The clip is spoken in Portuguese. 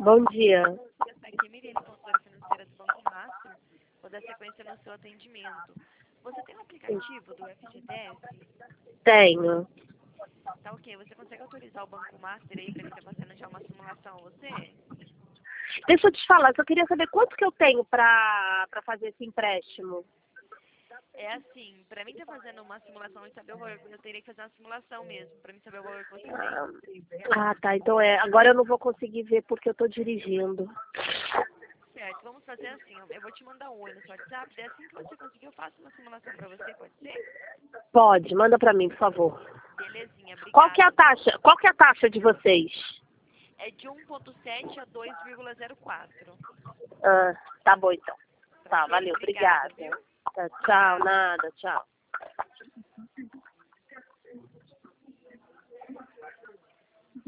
Bom dia. Aqui, Miriam, consultora financeira do Banco Master. Vou dar sequência no seu atendimento. Você tem um aplicativo do FGTS? Tenho. Tá ok. Você consegue autorizar o Banco Master aí para ele estar fazendo já uma simulação a você? Deixa eu te falar, só queria saber quanto que eu tenho pra fazer esse empréstimo. É assim, para mim estar fazendo uma simulação e saber o valor, eu teria que fazer uma simulação mesmo, para mim saber o valor que você tem. Tá. Então agora eu não vou conseguir ver porque eu tô dirigindo. Certo, vamos fazer assim, ó, eu vou te mandar um oi no seu WhatsApp, daí assim que você conseguir eu faço uma simulação para você, pode ser? Pode, manda pra mim, por favor. Belezinha, Qual que é obrigada. a taxa? Qual que é a taxa de vocês? É de 1,7 a 2,04. Tá bom então. Tá, Ok? valeu, Obrigada, obrigada. viu? Tá, tchau, Tchau. nada, tchau.